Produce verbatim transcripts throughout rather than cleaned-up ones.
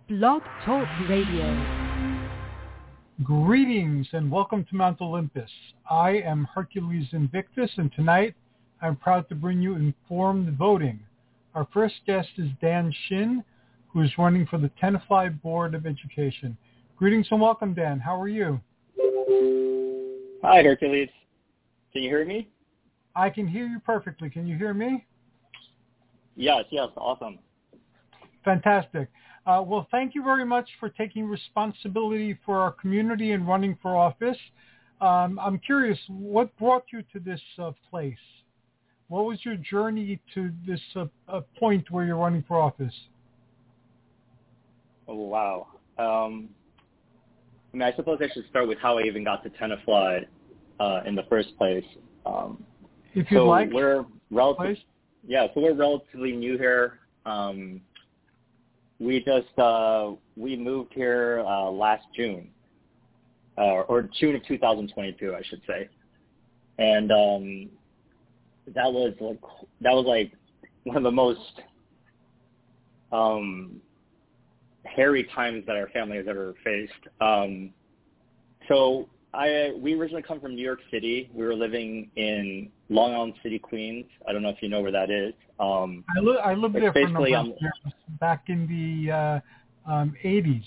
Blog Talk Radio. Greetings and welcome to Mount Olympus. I am Hercules Invictus, and tonight I'm proud to bring you Informed Voting. Our first guest is Dan Shin, who is running for the Tenafly Board of Education. Greetings and welcome, Dan. How are you? Hi, Hercules. Can you hear me? I can hear you perfectly. Can you hear me? Yes, yes. Awesome. Fantastic. Uh, well, thank you very much for taking responsibility for our community and running for office. Um, I'm curious, what brought you to this uh, place? What was your journey to this uh, uh, point where you're running for office? Oh, wow. Um, I mean, I suppose I should start with how I even got to Tenafly uh, in the first place. Um, if you'd so like. We're relative, yeah, so we're relatively new here. Um, we just, uh, we moved here uh, last June, uh, or June of two thousand twenty-two, I should say. And um, that was like, that was like one of the most um, hairy times that our family has ever faced. Um, so I, we originally come from New York City. We were living in Long Island City, Queens. I don't know if you know where that is. Um, I, li- I lived there for a number of um, years back in the uh, um, eighties.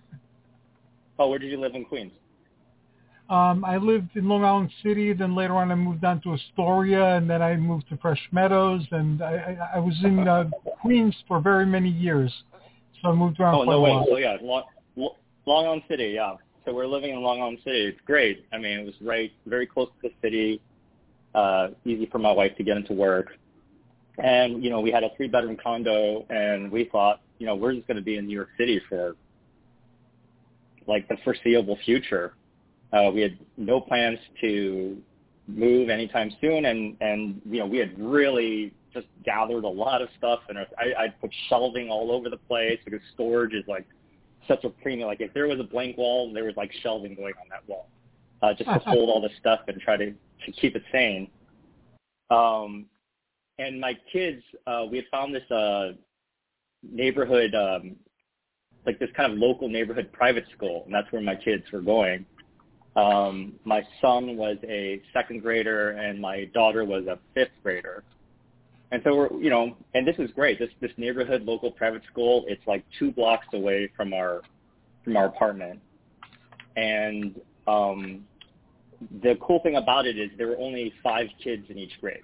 Oh, where did you live in Queens? Um, I lived in Long Island City. Then later on, I moved down to Astoria, and then I moved to Fresh Meadows. And I, I, I was in uh, Queens for very many years. So I moved around Oh, quite no a way. lot. So, yeah, Long, Long Island City, yeah. So we're living in Long Island City. It's great. I mean, it was right, very close to the city, uh, easy for my wife to get into work. And, you know, we had a three-bedroom condo, and we thought, you know, we're just going to be in New York City for, like, the foreseeable future. Uh, we had no plans to move anytime soon, and, and you know, we had really just gathered a lot of stuff, and I, I put shelving all over the place because storage is, like, such a premium. Like, if there was a blank wall, there was, like, shelving going on that wall uh, just to hold all this stuff and try to, to keep it sane. Um, and my kids, uh, we had found this uh, neighborhood, um, like this kind of local neighborhood private school, and that's where my kids were going. Um, my son was a second grader, and my daughter was a fifth grader. And so we're, you know, and this is great. This this neighborhood local private school, it's like two blocks away from our from our apartment. And um, the cool thing about it is there were only five kids in each grade.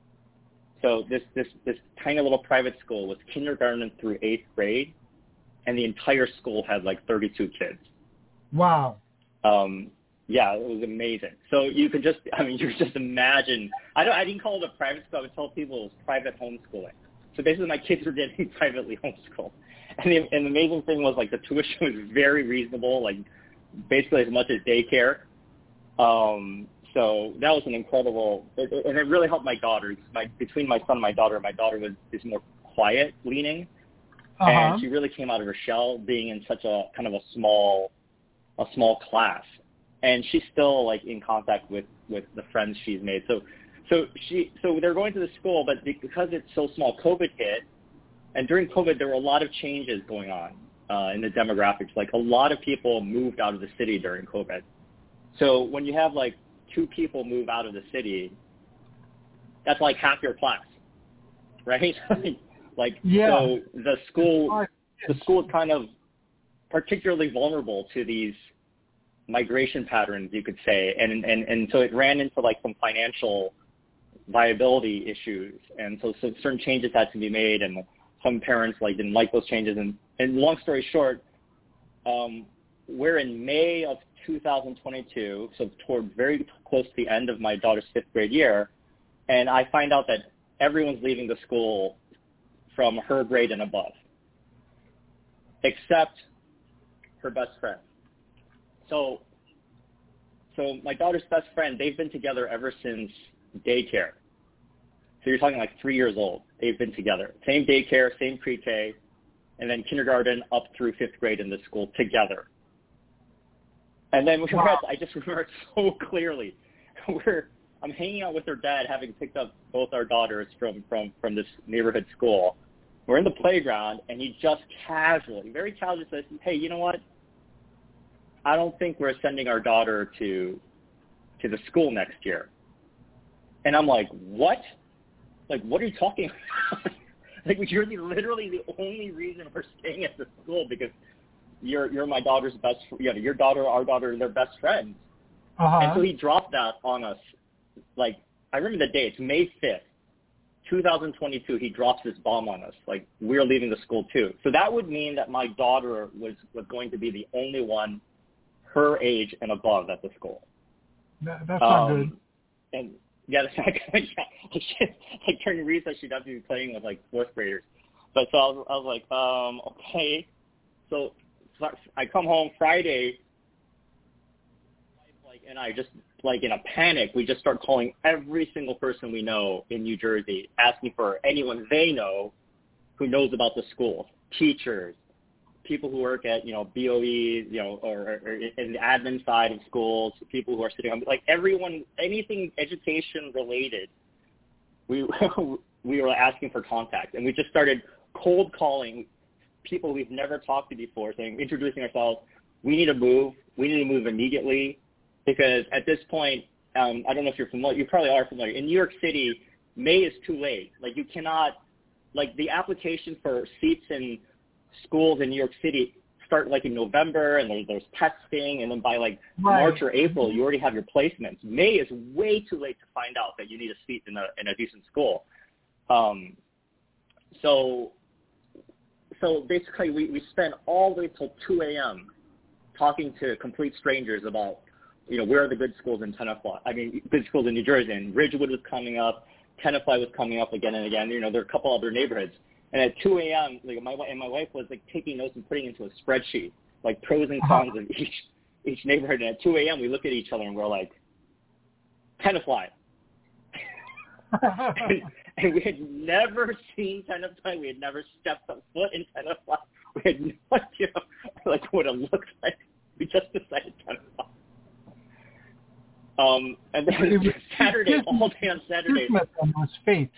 So this this this tiny little private school was kindergarten through eighth grade, and the entire school had like thirty-two kids. Wow. Um, Yeah, it was amazing. So you could just, I mean, you could just imagine. I don't, I didn't call it a private school. I would tell people it was private homeschooling. So basically, my kids were getting privately homeschooled. And the, and the amazing thing was, like, the tuition was very reasonable, like basically as much as daycare. Um, so that was an incredible, it, and it really helped my daughters. My between my son and my daughter, my daughter was is more quiet leaning, Uh-huh. and she really came out of her shell being in such a kind of a small, a small class. And she's still like in contact with, with the friends she's made. So, so she, so they're going to the school, but because it's so small, COVID hit, and during COVID there were a lot of changes going on uh, in the demographics. Like a lot of people moved out of the city during COVID. So when you have like two people move out of the city, that's like half your class, right? like yeah. So the school, the school is kind of particularly vulnerable to these migration patterns, you could say, and, and and so it ran into like some financial viability issues, and so, so certain changes had to be made, and some parents like didn't like those changes. And, and long story short, um, we're in May of two thousand twenty-two, so toward very close to the end of my daughter's fifth grade year, and I find out that everyone's leaving the school from her grade and above, except her best friend. So, so my daughter's best friend, they've been together ever since daycare. So you're talking like three years old. They've been together. Same daycare, same pre-K, and then kindergarten up through fifth grade in the school together. And then we wow. I just remember it so clearly. We're, I'm hanging out with her dad, having picked up both our daughters from, from, from this neighborhood school. we're in the playground, and he just casually, very casually says, hey, you know what? I don't think we're sending our daughter to to the school next year. And I'm like, what? Like, what are you talking about? Like, you're the, literally the only reason we're staying at the school because you're you're my daughter's best, you know, your daughter, our daughter, they're best friends. Uh-huh. And so he dropped that on us. Like, I remember the day. It's May fifth, twenty twenty-two. He drops this bomb on us. Like, we're leaving the school too. So that would mean that my daughter was, was going to be the only one her age and above at the school. That, that's not um, good. And yeah, that's not good. Yeah. Like during recess, she'd have to be playing with like fourth graders. But so I was, I was like, um, okay. So, so I come home Friday, like, and I just like in a panic, we just start calling every single person we know in New Jersey, asking for anyone they know who knows about the school, teachers, people who work at, you know, B O E, you know, or, or in the admin side of schools, people who are sitting on, like everyone, anything education related, we we were asking for contact. And we just started cold calling people we've never talked to before, saying, introducing ourselves, we need to move, we need to move immediately, because at this point, um, I don't know if you're familiar, you probably are familiar, in New York City, May is too late. Like you cannot, like the application for seats in schools in New York City start like in November, and there's, there's testing, and then by like right. March or April, you already have your placements. May is way too late to find out that you need a seat in a in a decent school. Um, so, so basically, we, we spent all the way till two a.m. talking to complete strangers about, you know, where are the good schools in Tenafly? I mean, good schools in New Jersey. And Ridgewood was coming up, Tenafly was coming up again and again. You know, there are a couple other neighborhoods. And at two a.m., like my and my wife was like taking notes and putting into a spreadsheet, like pros and cons of each each neighborhood. And at two a.m., we look at each other and we're like, Tenafly. and, and we had never seen Tenafly. We had never stepped a foot in Tenafly. We had no idea like what it looked like. We just decided Tenafly. Um, and then Saturday, all day on Saturday. Almost fate.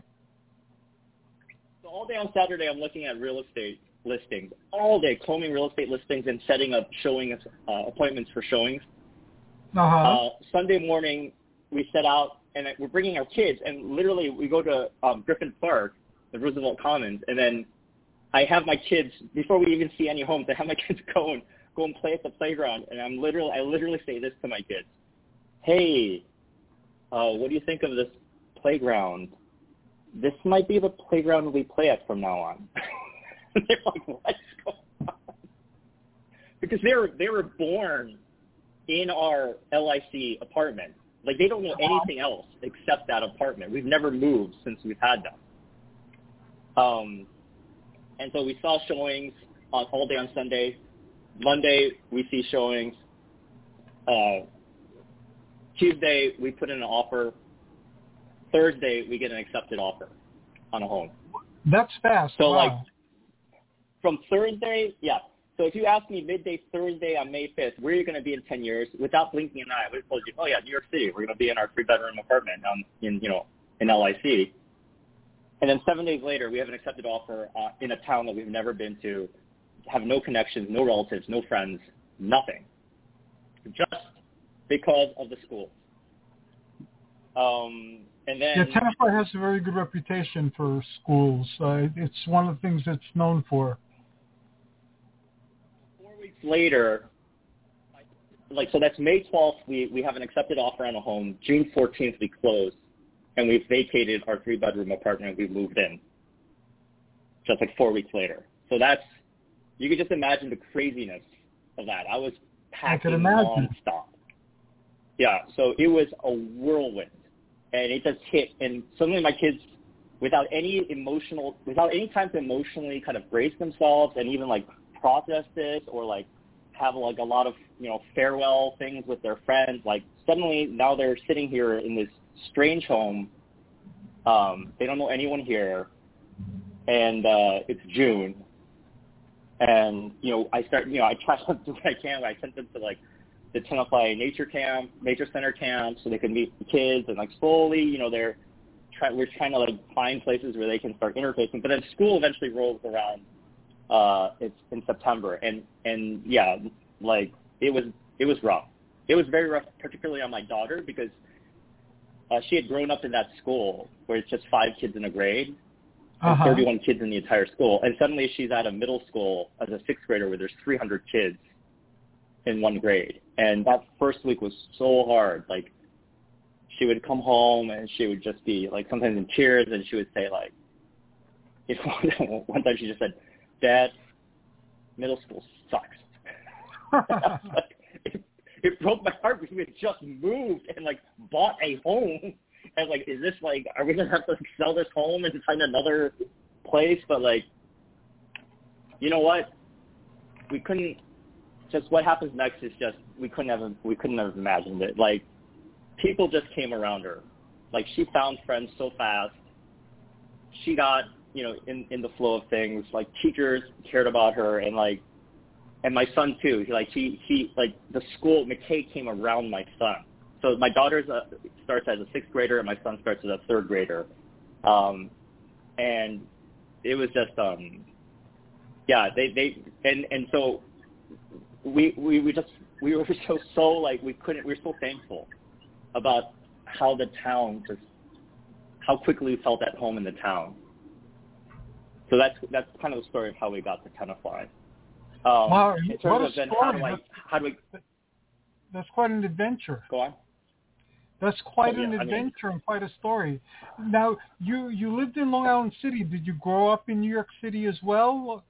All day on Saturday, I'm looking at real estate listings. All day, combing real estate listings and setting up showing uh, appointments for showings. Uh-huh. Uh, Sunday morning, we set out, and we're bringing our kids, and literally we go to um, Griffin Park, the Roosevelt Commons, and then I have my kids, before we even see any homes, I have my kids go and, go and play at the playground, and I'm literally, I literally say this to my kids. Hey, uh, what do you think of this playground? This might be the playground we play at from now on. They're like, what's going on? Because they were they were born in our L I C apartment. Like they don't know anything else except that apartment. We've never moved since we've had them. Um, and so we saw showings on all day on Sunday. Monday we see showings. Uh, Tuesday we put in an offer. Thursday, we get an accepted offer on a home. That's fast. So, wow. like, from Thursday, yeah. So if you ask me midday Thursday on May fifth, where are you going to be in ten years? Without blinking an eye, I would have told you, oh, yeah, New York City. We're going to be in our three-bedroom apartment um, in, you know, in L I C. And then seven days later, we have an accepted offer uh, in a town that we've never been to, have no connections, no relatives, no friends, nothing, just because of the school. Um, and then yeah, Tenafly has a very good reputation for schools. Uh, it's one of the things it's known for. Four weeks later, like so, that's May twelfth. We we have an accepted offer on a home. June fourteenth, we close, and we've vacated our three-bedroom apartment. We moved in. Just like four weeks later. So that's you could just imagine the craziness of that. I was packing nonstop. Yeah, so it was a whirlwind. And it just hit, and suddenly my kids, without any emotional, without any time to emotionally kind of brace themselves and even like process this or like have like a lot of, you know, farewell things with their friends, like suddenly now they're sitting here in this strange home. Um, they don't know anyone here, and uh, it's June. And, you know, I start, you know, I try to do what I can. I sent them to like the Tenafly Nature Camp, Nature Center Camp, so they could meet the kids, and like slowly, you know, they're try, we're trying to like find places where they can start interfacing. But then school eventually rolls around. Uh, it's in September, and and yeah, like it was it was rough. It was very rough, particularly on my daughter because uh, she had grown up in that school where it's just five kids in a grade, and uh-huh. thirty-one kids in the entire school, and suddenly she's at a middle school as a sixth grader where there's three hundred kids in one grade, and that first week was so hard. Like, she would come home and she would just be like sometimes in tears, and she would say like, if one time she just said, "Dad, middle school sucks." like, it, it broke my heart because we had just moved and like bought a home, and like, is this like, are we gonna have to like, sell this home and find another place? But like, you know what? We couldn't. Just what happens next is just we couldn't have we couldn't have imagined it. Like, people just came around her. Like, she found friends so fast. She got, you know, in, in the flow of things. Like, teachers cared about her, and like, and my son too. He, like he he like the school McKay came around my son. So my daughter uh, starts as a sixth grader, and my son starts as a third grader. Um, and it was just um, yeah. They they and and so. We, we we just we were so so like we couldn't we were so thankful about how the town just how quickly we felt at home in the town. So that's that's kind of the story of how we got to Tenafly. Um, wow, in terms what a of then story. how do I how do we That's quite an adventure. Go on. That's quite oh, an yeah, adventure I mean, and quite a story. Now, you you lived in Long Island City. Did you grow up in New York City as well?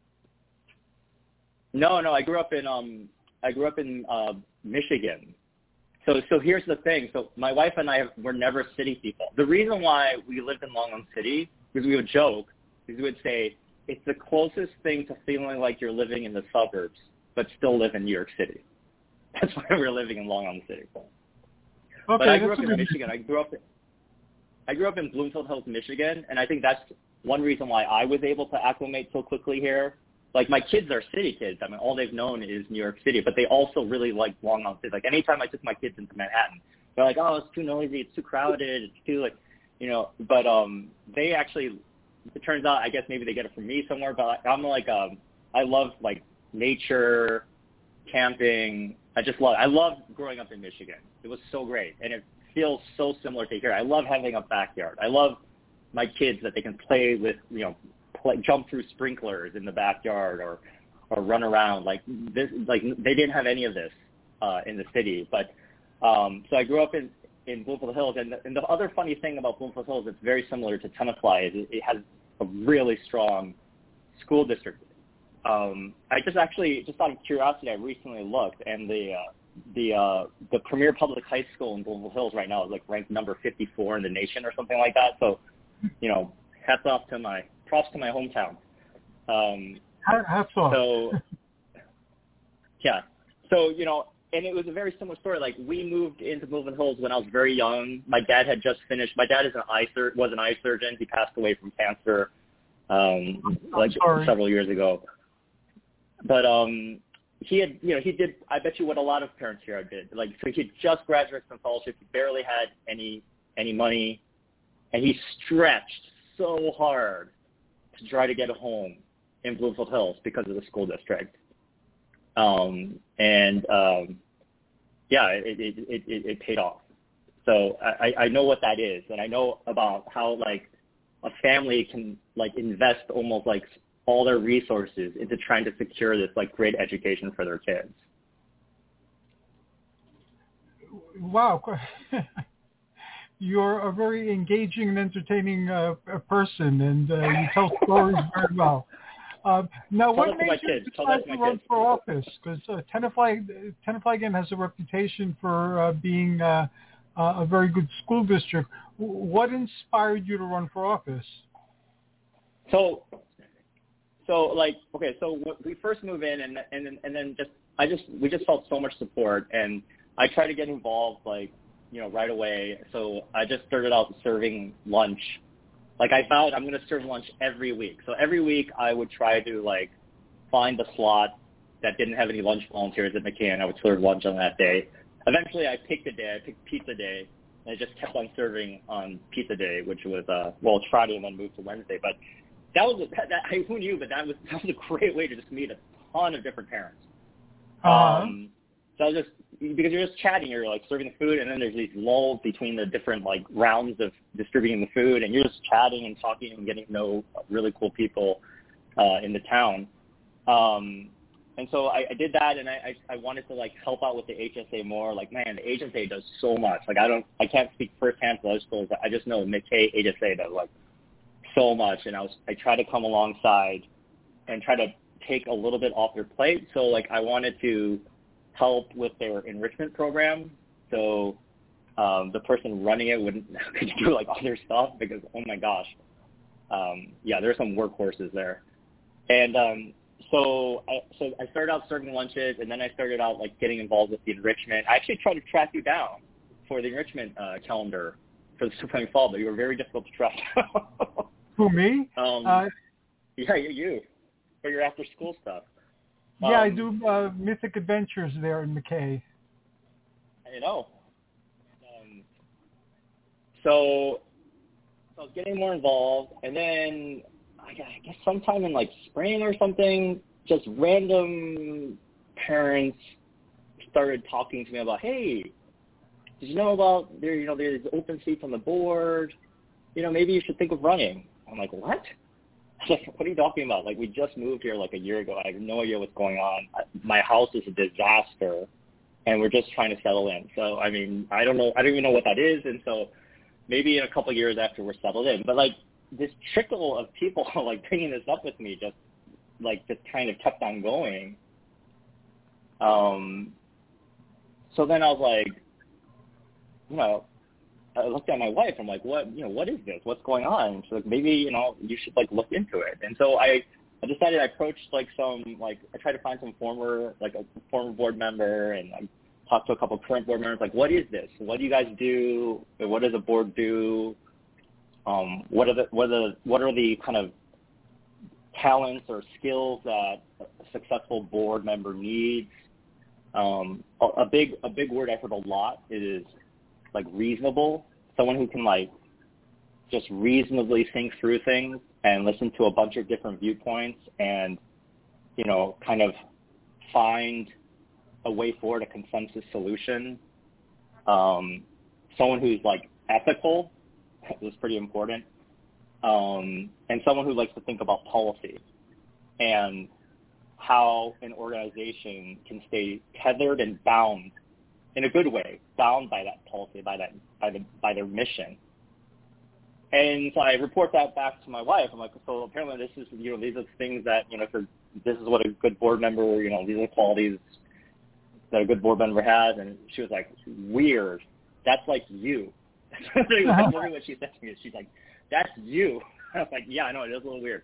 No, no, I grew up in um I grew up in uh, Michigan. So so here's the thing. So my wife and I were never city people. The reason why we lived in Long Island City, because we would joke, is we would say it's the closest thing to feeling like you're living in the suburbs, but still live in New York City. That's why we're living in Long Island City. Okay, but I grew up in good... Michigan. I grew up I grew up in Bloomfield Hills, Michigan, and I think that's one reason why I was able to acclimate so quickly here. Like, my kids are city kids. I mean, all they've known is New York City, but they also really like Long Island City. Like, anytime I took my kids into Manhattan, they're like, oh, it's too noisy, it's too crowded, it's too, like, you know, but um, they actually, it turns out, I guess maybe they get it from me somewhere, but I'm like, um, I love, like, nature, camping. I just love, I love growing up in Michigan. It was so great, and it feels so similar to here. I love having a backyard. I love my kids that they can play with, you know, Play, jump through sprinklers in the backyard or or run around like this. Like, they didn't have any of this uh, in the city. But um, so I grew up in in Bloomfield Hills, and the, and the other funny thing about Bloomfield Hills that's very similar to Tenafly is it, it has a really strong school district. Um, I just actually just out of curiosity, I recently looked, and the uh, the uh, the premier public high school in Bloomfield Hills right now is like ranked number fifty-four in the nation or something like that. So, you know, hats off to my props to my hometown. Um, hats off. So, yeah. So, you know, and it was a very similar story. Like, we moved into Bloomfield Hills when I was very young. My dad had just finished. My dad is an eye sur- was an eye surgeon. He passed away from cancer um, like sorry. several years ago. But um, he had, you know, he did, I bet you what a lot of parents here did. Like, so he had just graduated from fellowship. He barely had any any money. And he stretched so hard to try to get a home in Bloomfield Hills because of the school district. Um, and, um, yeah, it, it, it, it, it paid off. So I, I know what that is. And I know about how, like, a family can, like, invest almost, like, all their resources into trying to secure this, like, great education for their kids. Wow. You're a very engaging and entertaining uh, person, and uh, you tell stories very well. Um, now, what made you decide to run for office? Because uh, Tenafly, Tenafly again has a reputation for uh, being uh, uh, a very good school district. What inspired you to run for office? So, so like, okay, so we first move in, and and then and then just I just we just felt so much support, and I tried to get involved, like, you know, right away. So I just started out serving lunch. Like, I vowed I'm going to serve lunch every week. So every week I would try to, like, find the slot that didn't have any lunch volunteers at McKay. I would serve lunch on that day. Eventually I picked a day. I picked pizza day. And I just kept on serving on pizza day, which was, uh, well, it's Friday and then moved to Wednesday. But that was, a, that, I, who knew, but that was, that was a great way to just meet a ton of different parents. Uh-huh. Um, so I was just, because you're just chatting, you're like serving the food, and then there's these lulls between the different like rounds of distributing the food, and you're just chatting and talking and getting to know really cool people uh, in the town. Um, and so I, I did that, and I, I, I wanted to like help out with the H S A more. Like, man, the H S A does so much. Like, I don't, I can't speak firsthand for those schools, but I just know McKay H S A does like so much, and I was, I try to come alongside and try to take a little bit off their plate. So like, I wanted to help with their enrichment program. So um, the person running it wouldn't could do like other stuff because, oh my gosh, um, yeah, there's some workhorses there. And um, so I, so I started out serving lunches, and then I started out like getting involved with the enrichment. I actually tried to track you down for the enrichment uh, calendar for the Super Fall, but you were very difficult to track. Who, me? Um, uh, yeah, you, you for your after school stuff. Yeah, um, I do uh, Mythic Adventures there in McKay. I know. Um, so, so I was getting more involved, and then I guess sometime in like spring or something, just random parents started talking to me about, hey, did you know about there? You know, there's open seats on the board. You know, maybe you should think of running. I'm like, what? Like, what are you talking about? Like, we just moved here like a year ago. I have no idea what's going on. My house is a disaster, and we're just trying to settle in. So, I mean, I don't know. I don't even know what that is. And so maybe in a couple of years after we're settled in. But, like, this trickle of people, like, bringing this up with me just, like, just kind of kept on going. Um. So then I was like, you know, I looked at my wife. I'm like, what, you know, what is this? What's going on? And she's like, maybe, you know, you should like look into it. And so I, I decided I approached like some, like I tried to find some former, like a former board member, and I talked to a couple of current board members. Like, what is this? What do you guys do? What does a board do? Um, what are the, what are the, what are the kind of talents or skills that a successful board member needs? Um, a, a big, a big word I heard a lot is like reasonable, someone who can like just reasonably think through things and listen to a bunch of different viewpoints and, you know, kind of find a way forward, a consensus solution. Um, someone who's like ethical is pretty important. Um, and someone who likes to think about policy and how an organization can stay tethered and bound in a good way, bound by that policy, by that, by the, by their mission. And so I report that back to my wife. I'm like, so apparently this is, you know, these are things that, you know, for, this is what a good board member, you know, these are the qualities that a good board member has. And she was like, weird. That's like you. That's literally what she said to me. She's like, that's you. I was like, yeah, I know, it is a little weird.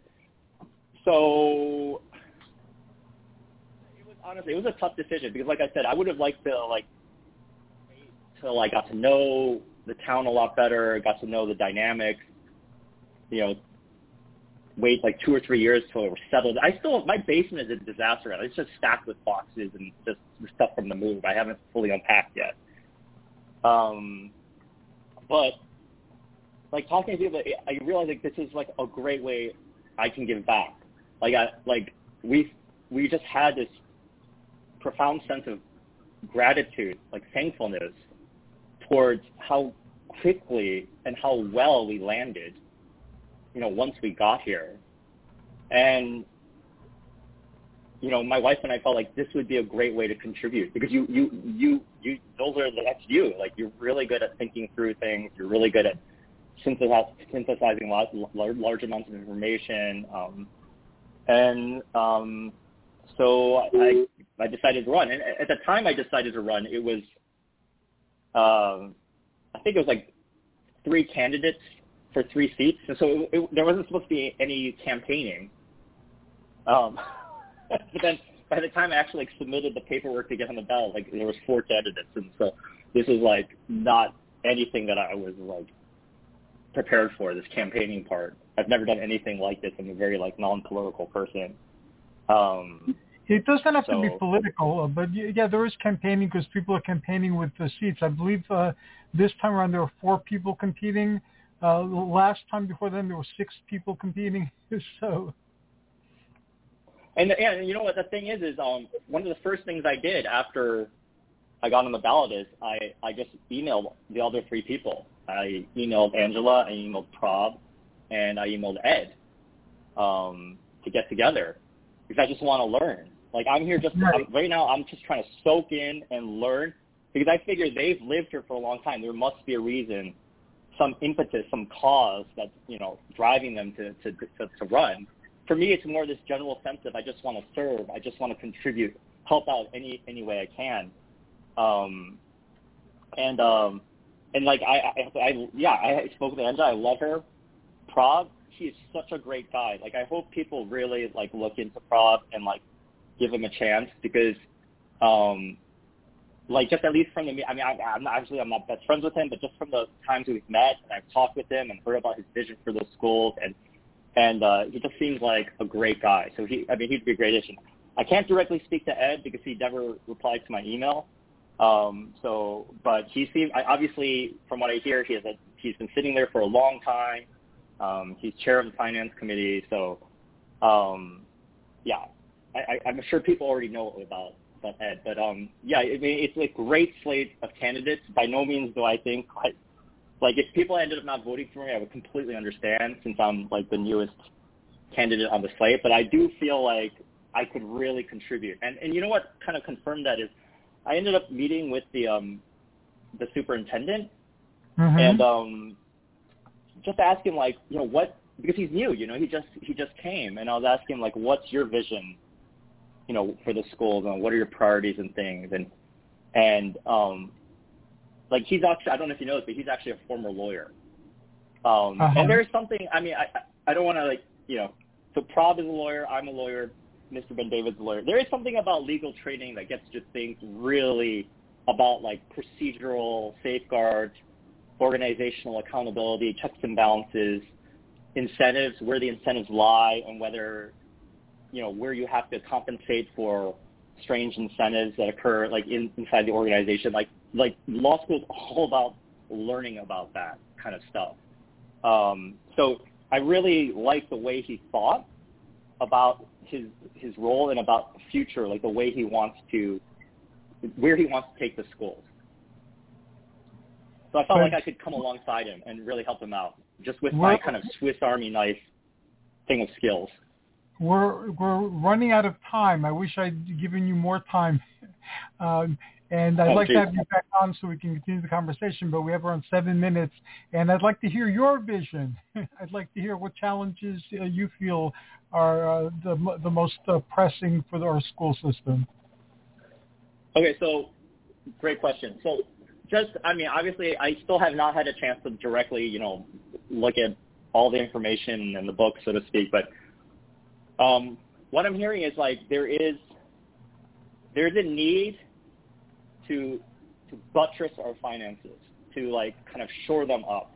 So it was honestly, it was a tough decision because, like I said, I would have liked to, like, till I got to know the town a lot better, got to know the dynamics, you know, wait like two or three years till it was settled. I still, my basement is a disaster. It's just stacked with boxes and just stuff from the move. I haven't fully unpacked yet. Um, but like talking to people, I realize like this is like a great way I can give back. Like I, like we, we just had this profound sense of gratitude, like thankfulness towards how quickly and how well we landed, you know, once we got here. And, you know, my wife and I felt like this would be a great way to contribute because you, you, you, you, those are, that's you. Like, you're really good at thinking through things. You're really good at synthesizing large, large amounts of information. Um, and um, so I, I decided to run. And at the time I decided to run, it was, Um, I think it was like three candidates for three seats, and so it, it, there wasn't supposed to be any campaigning. Um, but then by the time I actually like, submitted the paperwork to get on the ballot, like there was four candidates, and so this is like not anything that I was like prepared for. This campaigning part, I've never done anything like this. I'm a very like non-political person. Um, It doesn't have So, to be political, uh, but y- yeah, there is campaigning because people are campaigning with the seats. I believe uh, this time around there were four people competing. Uh, last time before then there were six people competing. So, and and you know what the thing is is um one of the first things I did after I got on the ballot is I I just emailed the other three people. I emailed Angela, I emailed Prob, and I emailed Ed um, to get together because I just want to learn. Like I'm here just right. I'm, right now. I'm just trying to soak in and learn because I figure they've lived here for a long time. There must be a reason, some impetus, some cause that's you know driving them to to to, to run. For me, it's more this general sense of I just want to serve. I just want to contribute, help out any any way I can. Um, and um, and like I, I, I yeah, I spoke to Angela. I love her. Prob, he is such a great guy. Like I hope people really like look into Prob and like give him a chance because, um, like just at least from the I mean I, I'm not, actually I'm not best friends with him, but just from the times we've met and I've talked with him and heard about his vision for those schools and and uh, he just seems like a great guy. So he I mean he'd be a great addition. I can't directly speak to Ed because he never replied to my email. Um, so, but he seems, I, obviously, from what I hear, he has a, he's been sitting there for a long time. Um, he's chair of the finance committee. So, um, yeah, I, I, I'm sure people already know about, about Ed. But, um, yeah, I mean, it's a great slate of candidates. By no means do I think, like, like if people ended up not voting for me, I would completely understand since I'm, like, the newest candidate on the slate. But I do feel like I could really contribute. And, and you know what kind of confirmed that is, I ended up meeting with the um, the superintendent mm-hmm. and um, just asking like, you know, what because he's new, you know, he just he just came, and I was asking like, what's your vision, you know, for the schools and what are your priorities and things, and and um, like he's actually I don't know if you know this, but he's actually a former lawyer, um, uh-huh. and there's something I mean I I don't want to like you know, so Prob is a lawyer, I'm a lawyer. Mister Ben David's a lawyer. There is something about legal training that gets to things really about like procedural safeguards, organizational accountability, checks and balances, incentives, where the incentives lie, and whether, you know, where you have to compensate for strange incentives that occur like in, inside the organization. Like like law school is all about learning about that kind of stuff. Um, so I really like the way he thought about his his role and about the future, like the way he wants to, where he wants to take the schools. So I felt like I could come alongside him and really help him out, just with my kind of Swiss Army knife thing of skills. We're we're running out of time. I wish I'd given you more time, um, and I'd oh, like geez. to have you back on so we can continue the conversation. But we have around seven minutes, and I'd like to hear your vision. I'd like to hear what challenges uh, you feel are uh, the the most uh, pressing for our school system. Okay, so great question. So just, I mean, obviously, I still have not had a chance to directly, you know, look at all the information in the book, so to speak, but Um, what I'm hearing is like there is there's a need to to buttress our finances, to like kind of shore them up.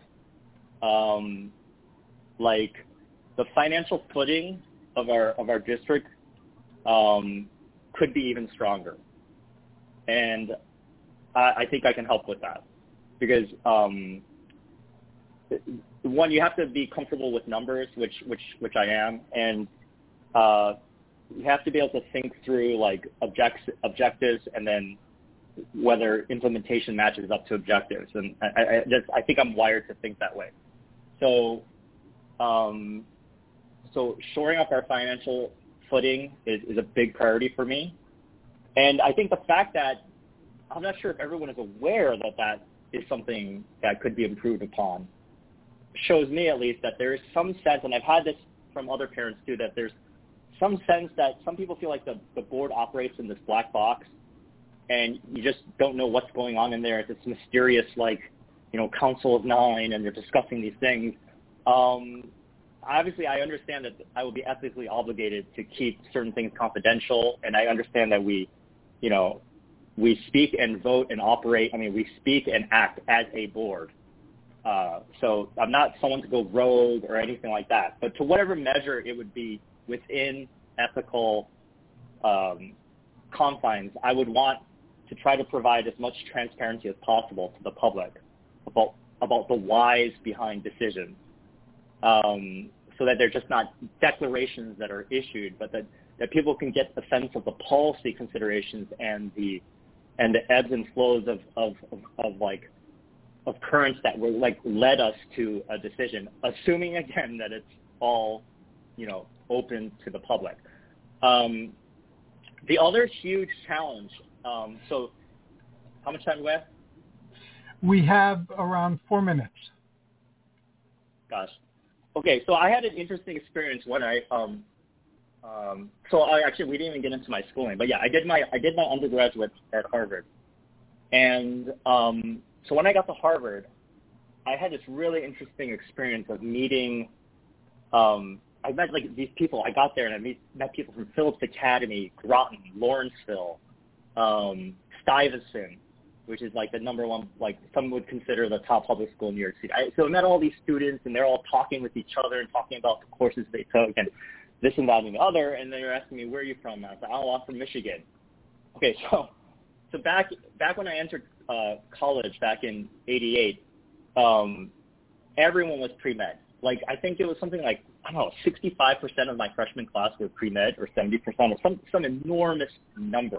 Um, like the financial footing of our of our district um, could be even stronger, and I, I think I can help with that because um, one, you have to be comfortable with numbers, which which which I am, and Uh, you have to be able to think through like objects, objectives, and then whether implementation matches up to objectives. And I, I, just, I think I'm wired to think that way. So, um, so shoring up our financial footing is, is a big priority for me. And I think the fact that I'm not sure if everyone is aware that that is something that could be improved upon shows me at least that there is some sense, and I've had this from other parents too, that there's some sense that some people feel like the, the board operates in this black box and you just don't know what's going on in there. It's this mysterious, like, you know, council of nine and they're discussing these things. Um, obviously, I understand that I will be ethically obligated to keep certain things confidential, and I understand that we, you know, we speak and vote and operate. I mean, we speak and act as a board. Uh, so I'm not someone to go rogue or anything like that. But to whatever measure it would be within ethical um, confines, I would want to try to provide as much transparency as possible to the public about about the whys behind decisions, um, so that they're just not declarations that are issued, but that, that people can get a sense of the policy considerations and the and the ebbs and flows of of, of, of like of currents that were like led us to a decision, assuming again that it's all, you know, open to the public. Um, the other huge challenge. Um, so, how much time do we have? We have around four minutes. Gosh. Okay, so I had an interesting experience when I. Um, um, so I actually we didn't even get into my schooling, but yeah, I did my I did my undergraduate at Harvard, and um, so when I got to Harvard, I had this really interesting experience of meeting. Um, I met like these people. I got there and I meet, met people from Phillips Academy, Groton, Lawrenceville, um, Stuyvesant, which is like the number one, like some would consider the top public school in New York City. I, so I met all these students and they're all talking with each other and talking about the courses they took and this and that and the other. And they were asking me, where are you from? I was like, oh, I'm from Michigan. Okay, so so back back when I entered uh, college back in eighty-eight, um, everyone was pre-med. Like, I think it was something like, I don't know, sixty-five percent of my freshman class were pre-med or seventy percent or some, some enormous number.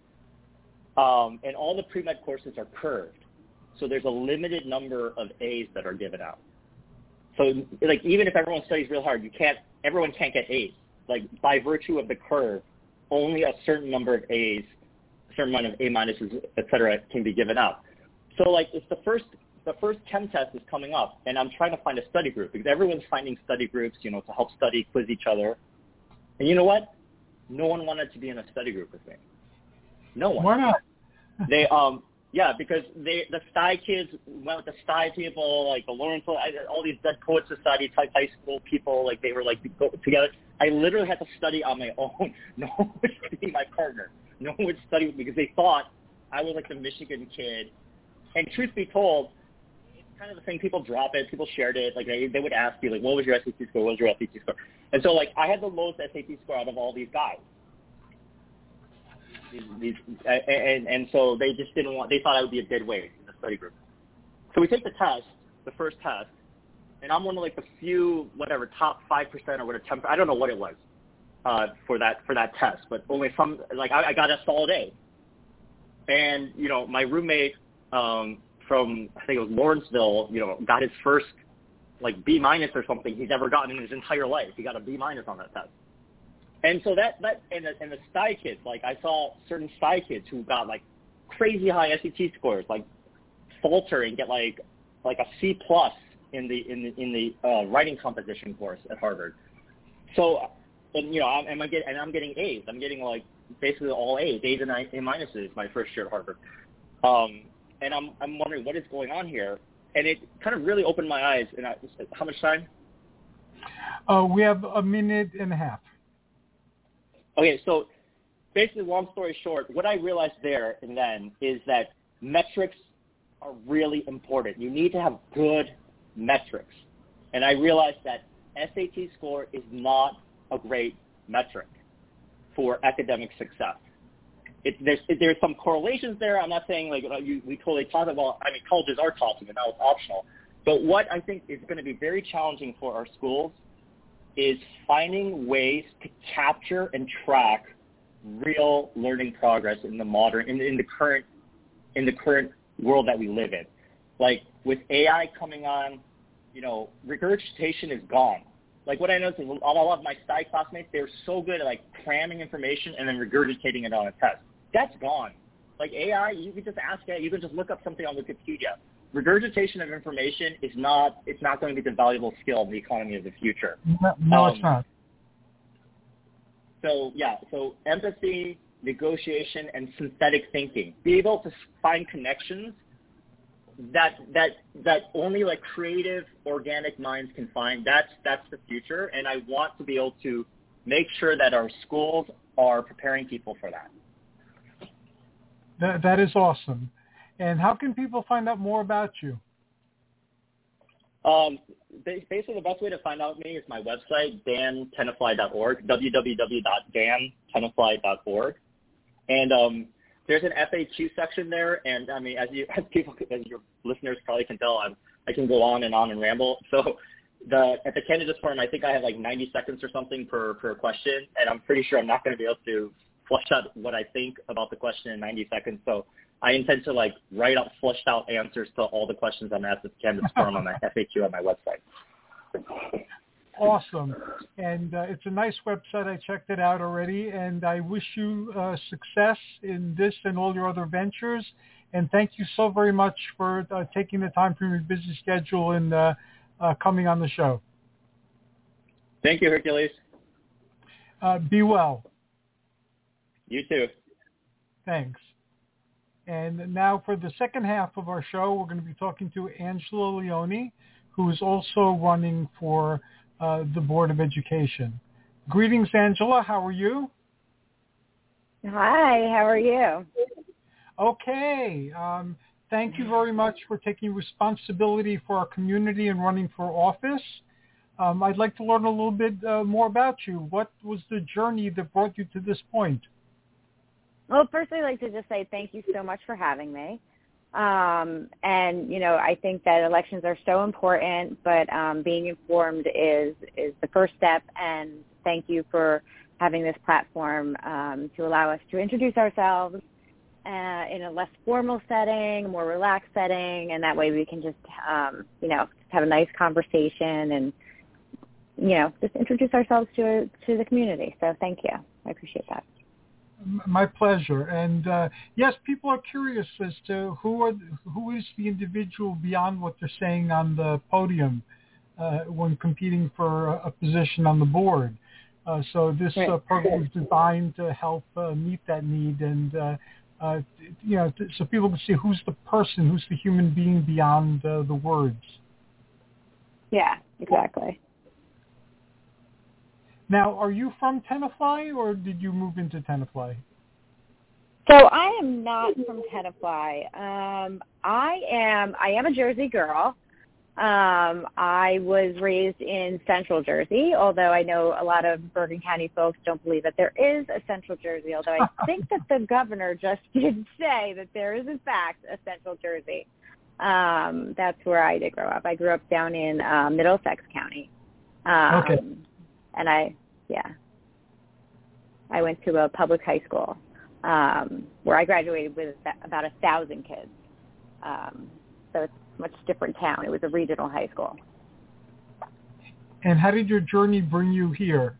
Um, and all the pre-med courses are curved. So there's a limited number of A's that are given out. So, like, even if everyone studies real hard, you can't, everyone can't get A's. Like, by virtue of the curve, only a certain number of A's, a certain amount of A minuses, et cetera, can be given out. So, like, it's the first... the first chem test is coming up, and I'm trying to find a study group because everyone's finding study groups, you know, to help study, quiz each other. And you know what? No one wanted to be in a study group with me. No one. Why not? They, um, yeah, because they, the Stuyt kids went with the Stuyt people, like the Lawrenceville, all these Dead Poet Society type high school people, like they were like go together. I literally had to study on my own. No one would be my partner. No one would study because they thought I was like the Michigan kid. And truth be told, kind of the thing, people drop it, people shared it, like they, they would ask you, like, what was your S A T score, what was your S A T score? And so, like, I had the lowest S A T score out of all these guys. These, these, and, and so they just didn't want, they thought I would be a dead weight in the study group. So we take the test, the first test, and I'm one of, like, the few, whatever, top five percent or whatever, ten, I don't know what it was uh, for that for that test, but only some, like, I, I got a solid A. And, you know, my roommate, um, from, I think it was Lawrenceville, you know, got his first, like, B minus or something he's ever gotten in his entire life. He got a B minus on that test. And so that, that and, the, and the Stuyt kids, like, I saw certain Stuyt kids who got, like, crazy high S A T scores, like, falter and get, like, like a C plus in the, in the, in the uh, writing composition course at Harvard. So, and, you know, I'm, and, I'm getting, and I'm getting A's. I'm getting, like, basically all A's, A's and A minuses my first year at Harvard. Um, And I'm I'm wondering what is going on here, and it kind of really opened my eyes. And I, how much time? Uh, we have a minute and a half. Okay, so basically, long story short, what I realized there and then is that metrics are really important. You need to have good metrics, and I realized that S A T score is not a great metric for academic success. It, there's, it, there's some correlations there. I'm not saying like you, we totally talk about. I mean, colleges are taught and now it's optional. But what I think is going to be very challenging for our schools is finding ways to capture and track real learning progress in the modern, in, in the current, in the current world that we live in. Like with A I coming on, you know, regurgitation is gone. Like what I noticed is a lot of my Stuyt classmates, they were so good at like cramming information and then regurgitating it on a test. That's gone. Like A I, you can just ask it, you can just look up something on Wikipedia. Regurgitation of information is not, it's not going to be the valuable skill in the economy of the future. No, no um, it's not. So yeah, so empathy, negotiation, and synthetic thinking. Be able to find connections that that that only like creative, organic minds can find. That's that's the future, and I want to be able to make sure that our schools are preparing people for that. That that is awesome. And how can people find out more about you? Um, basically, the best way to find out me is my website, dan tenafly dot org, w w w dot dan tenafly dot org. And um, there's an F A Q section there. And, I mean, as you as people, as your listeners probably can tell, I'm, I can go on and on and ramble. So the at the Candidates Forum, I think I have like ninety seconds or something per, per question. And I'm pretty sure I'm not going to be able to flesh out what I think about the question in ninety seconds. So I intend to like write out fleshed out answers to all the questions I'm asked at the Candidates Forum on my F A Q on my website. Awesome. And uh, it's a nice website. I checked it out already. And I wish you uh, success in this and all your other ventures. And thank you so very much for uh, taking the time from your busy schedule and uh, uh, coming on the show. Thank you, Hercules. Uh, be well. You too. Thanks. And now for the second half of our show, we're going to be talking to Angela Leone, who is also running for uh, the Board of Education. Greetings, Angela. How are you? Hi. How are you? Okay. Um, thank you very much for taking responsibility for our community and running for office. Um, I'd like to learn a little bit uh, more about you. What was the journey that brought you to this point? Well, first I'd like to just say thank you so much for having me. Um, and, you know, I think that elections are so important, but um, being informed is, is the first step. And thank you for having this platform um, to allow us to introduce ourselves uh, in a less formal setting, more relaxed setting, and that way we can just, um, you know, have a nice conversation and, you know, just introduce ourselves to to the community. So thank you. I appreciate that. My pleasure. And uh, yes, people are curious as to who are who is the individual beyond what they're saying on the podium uh, when competing for a, a position on the board. Uh, so this right. uh, program is designed to help uh, meet that need, and uh, uh, you know, th- so people can see who's the person, who's the human being beyond uh, the words. Yeah, exactly. Now, are you from Tenafly, or did you move into Tenafly? So I am not from Tenafly. Um, I am. I am a Jersey girl. Um, I was raised in Central Jersey, although I know a lot of Bergen County folks don't believe that there is a Central Jersey. Although I think that the governor just did say that there is, in fact, a Central Jersey. Um, that's where I did grow up. I grew up down in uh, Middlesex County. Um, okay. And I, yeah, I went to a public high school um, where I graduated with about a thousand kids. Um, so it's a much different town. It was a regional high school. And how did your journey bring you here?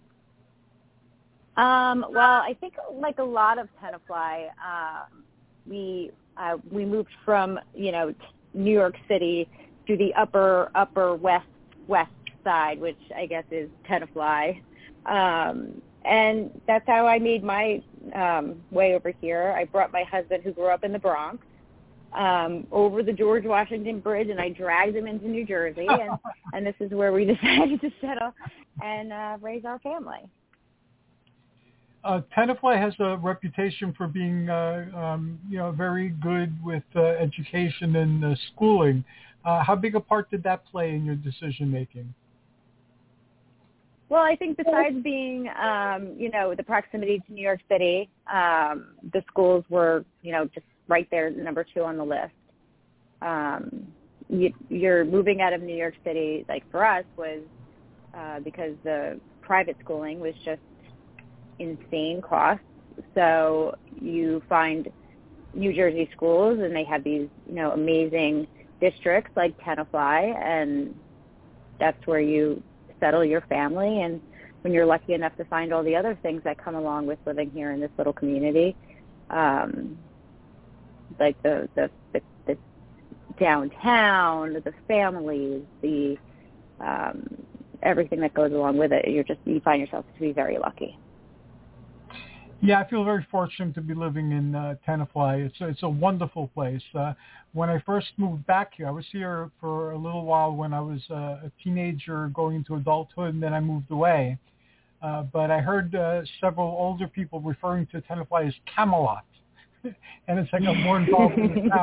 Um, well, I think like a lot of Tenafly, um, we uh, we moved from you know New York City to the upper upper west west side, which I guess is Tenafly. Um, and that's how I made my um, way over here. I brought my husband, who grew up in the Bronx, um, over the George Washington Bridge, and I dragged him into New Jersey. And, and this is where we decided to settle and uh, raise our family. Uh, Tenafly has a reputation for being, uh, um, you know, very good with uh, education and uh, schooling. Uh, how big a part did that play in your decision making? Well, I think besides being, um, you know, the proximity to New York City, um, the schools were, you know, just right there, number two on the list. Um, you, you're moving out of New York City, like for us, was uh, because the private schooling was just insane costs. So you find New Jersey schools, and they have these, you know, amazing districts like Tenafly, and that's where you settle your family. And when you're lucky enough to find all the other things that come along with living here in this little community, um, like the, the, the, the downtown, the families, the um, everything that goes along with it, you're just you find yourself to be very lucky. Yeah, I feel very fortunate to be living in uh, Tenafly. It's a, it's a wonderful place. Uh, when I first moved back here, I was here for a little while when I was uh, a teenager going into adulthood, and then I moved away. Uh, but I heard uh, several older people referring to Tenafly as Camelot. And it's like I'm more involved in the town than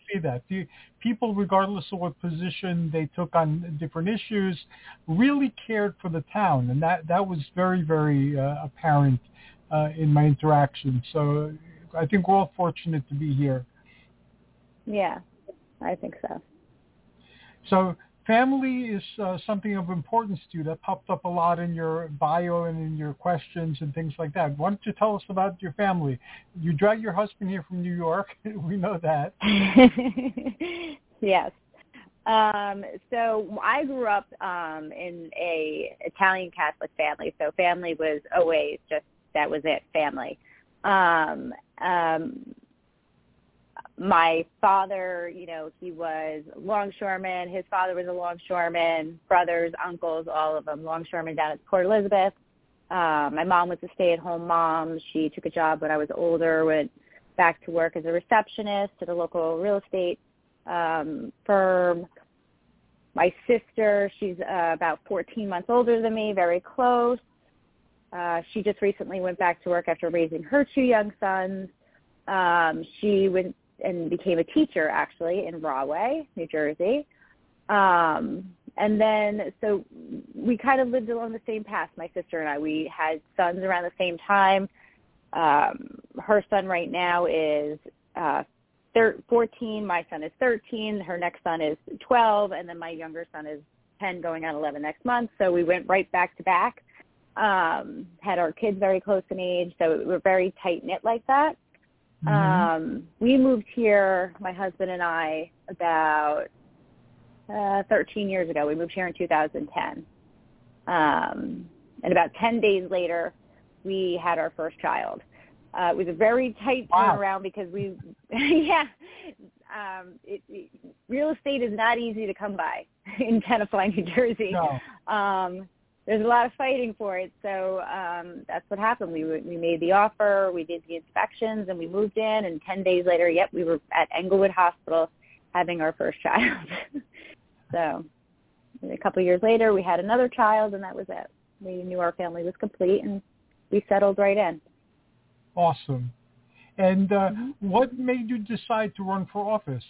see that. The people, regardless of what position they took on different issues, really cared for the town, and that, that was very, very uh, apparent uh, in my interaction. So I think we're all fortunate to be here. Yeah, I think so. So family is uh, something of importance to you. That popped up a lot in your bio and in your questions and things like that. Why don't you tell us about your family? You dragged your husband here from New York. We know that. Yes. Um, so I grew up um, in a Italian Catholic family. So family was always just, that was it, family. Um, um, my father, you know, he was a longshoreman. His father was a longshoreman, brothers, uncles, all of them, longshoremen down at Port Elizabeth. Uh, my mom was a stay-at-home mom. She took a job when I was older, went back to work as a receptionist at a local real estate um, firm. My sister, she's uh, about fourteen months older than me, very close. Uh, she just recently went back to work after raising her two young sons. Um, she went and became a teacher, actually, in Rahway, New Jersey. Um, and then, so we kind of lived along the same path, my sister and I. We had sons around the same time. Um, her son right now is uh, fourteen. My son is thirteen. Her next son is twelve. And then my younger son is ten, going on eleven next month. So we went right back to back, um, had our kids very close in age. So we're very tight-knit like that. Mm-hmm. Um, we moved here, my husband and I, about uh, thirteen years ago. We moved here in two thousand ten. Um, and about ten days later, we had our first child. Uh, it was a very tight wow. turnaround because we, yeah, um, it, it, real estate is not easy to come by in Tenafly, New Jersey. No. Um, There's a lot of fighting for it, so um, that's what happened. We we made the offer, we did the inspections, and we moved in, and ten days later, yep, we were at Englewood Hospital having our first child. So a couple of years later, we had another child, and that was it. We knew our family was complete, and we settled right in. Awesome. And uh, mm-hmm. what made you decide to run for office?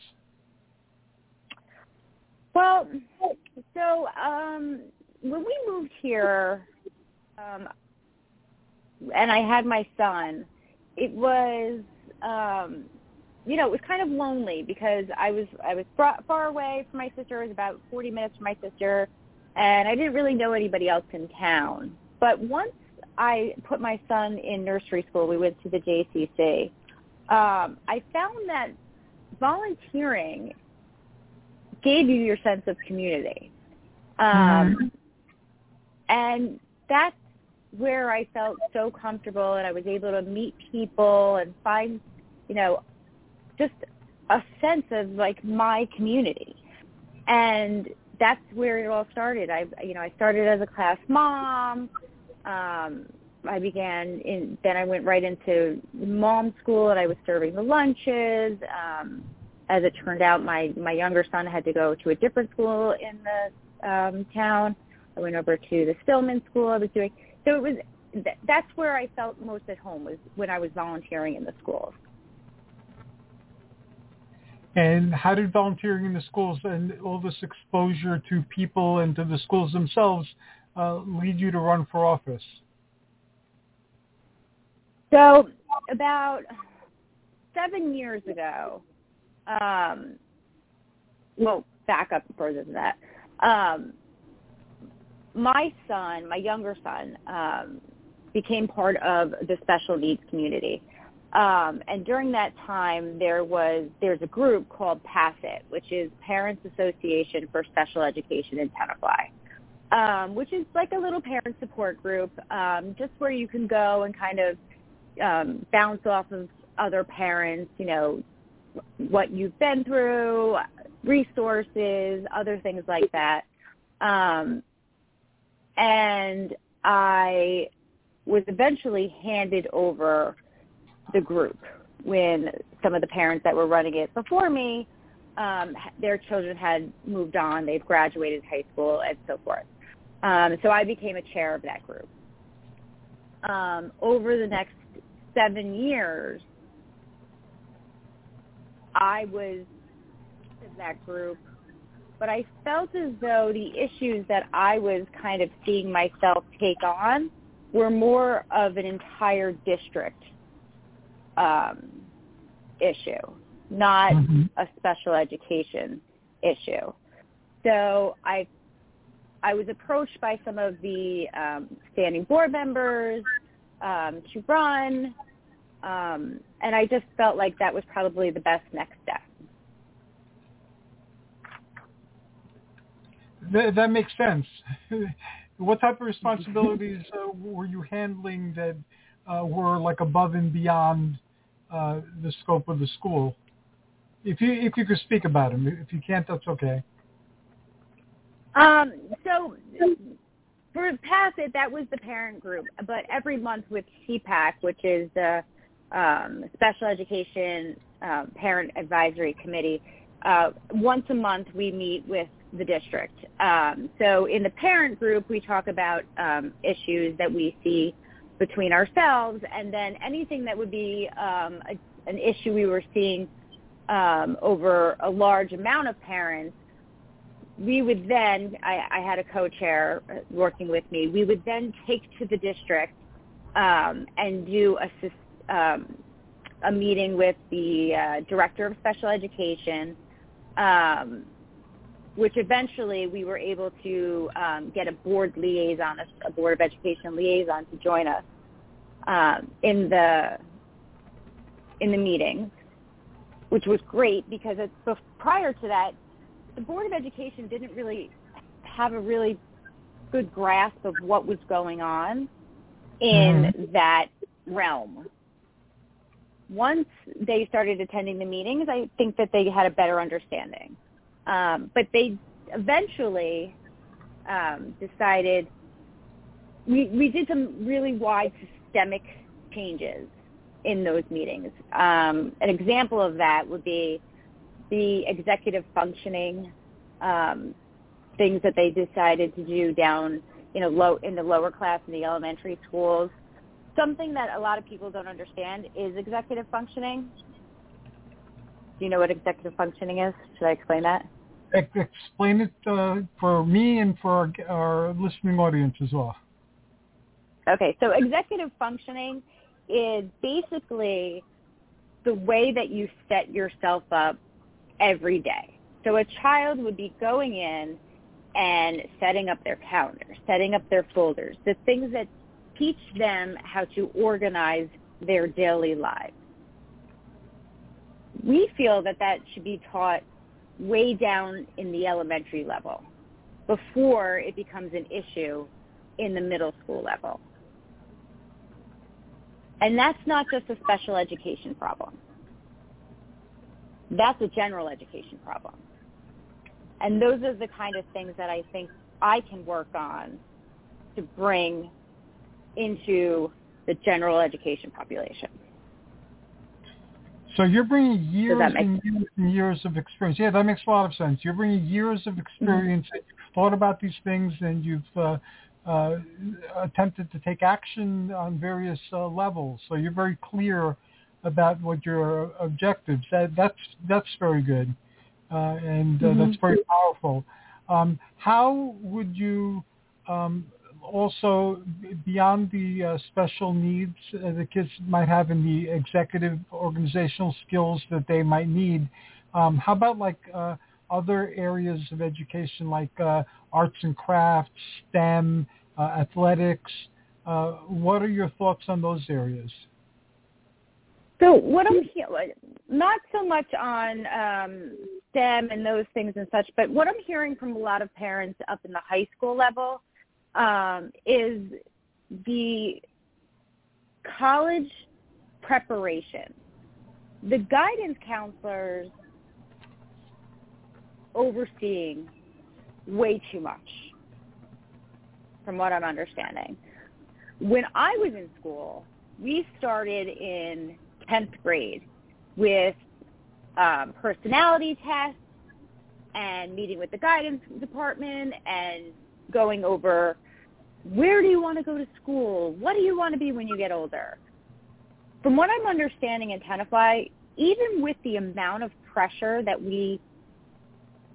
Well, so... Um, when we moved here, um, and I had my son, it was, um, you know, it was kind of lonely because I was I was far away from my sister. It was about forty minutes from my sister, and I didn't really know anybody else in town. But once I put my son in nursery school, we went to the J C C, um, I found that volunteering gave you your sense of community. Um, mm-hmm. And that's where I felt so comfortable, and I was able to meet people and find, you know, just a sense of, like, my community. And that's where it all started. I, you know, I started as a class mom. Um, I began in, then I went right into mom school, and I was serving the lunches. Um, as it turned out, my, my younger son had to go to a different school in the um, town. I went over to the Stillman School I was doing. So it was, that's where I felt most at home, was when I was volunteering in the schools. And how did volunteering in the schools and all this exposure to people and to the schools themselves uh, lead you to run for office? So about seven years ago, um, well, back up further than that, um, my son, my younger son, um, became part of the special needs community. Um, and during that time, there was there's a group called PASSIT, which is Parents Association for Special Education in Tenafly, um, which is like a little parent support group, um, just where you can go and kind of um, bounce off of other parents, you know, what you've been through, resources, other things like that. Um, and I was eventually handed over the group when some of the parents that were running it before me, um, their children had moved on, they've graduated high school, and so forth. Um, so I became a chair of that group. Um, over the next seven years, I was as that group, but I felt as though the issues that I was kind of seeing myself take on were more of an entire district um, issue, not mm-hmm. a special education issue. So I I was approached by some of the um, standing board members um, to run, um, and I just felt like that was probably the best next step. That, that makes sense. What type of responsibilities uh, were you handling that uh, were like above and beyond uh, the scope of the school? If you if you could speak about them, if you can't, that's okay. Um, so for PASSIT, that was the parent group, but every month with C PAC, which is the um, Special Education uh, Parent Advisory Committee, uh, once a month we meet with the district. Um, so in the parent group, we talk about um, issues that we see between ourselves, and then anything that would be um, a, an issue we were seeing um, over a large amount of parents, we would then, I, I had a co-chair working with me, we would then take to the district um, and do a, um, a meeting with the uh, director of special education, um, which eventually we were able to um, get a board liaison, a, a board of education liaison to join us um, in the in the meetings, which was great because it's, prior to that, the Board of Education didn't really have a really good grasp of what was going on in mm-hmm. that realm. Once they started attending the meetings, I think that they had a better understanding. Um, but they eventually um, decided we, we did some really wide systemic changes in those meetings. Um, an example of that would be the executive functioning um, things that they decided to do down, you know, low in the lower class in the elementary schools. Something that a lot of people don't understand is executive functioning. Do you know what executive functioning is? Should I explain that? Explain it uh, for me and for our, our listening audience as well. Okay, so executive functioning is basically the way that you set yourself up every day. So a child would be going in and setting up their calendar, setting up their folders, the things that teach them how to organize their daily lives. We feel that that should be taught way down in the elementary level before it becomes an issue in the middle school level. And that's not just a special education problem. That's a general education problem. And those are the kind of things that I think I can work on to bring into the general education population. So you're bringing years and years and years of experience. Yeah, that makes a lot of sense. You're bringing years of experience. Mm-hmm. You've thought about these things, and you've uh, uh, attempted to take action on various uh, levels. So you're very clear about what your objectives. That, that's that's very good, uh, and uh, mm-hmm. that's very powerful. Um, how would you um, also, beyond the uh, special needs uh, the kids might have in the executive organizational skills that they might need, um, how about like uh, other areas of education like uh, arts and crafts, STEM, uh, athletics? Uh, what are your thoughts on those areas? So what I'm hearing, not so much on um, STEM and those things and such, but what I'm hearing from a lot of parents up in the high school level um, is the college preparation. The guidance counselors overseeing way too much, from what I'm understanding. When I was in school, we started in tenth grade with um, personality tests and meeting with the guidance department and going over where do you want to go to school? What do you want to be when you get older? From what I'm understanding in Tenafly, even with the amount of pressure that we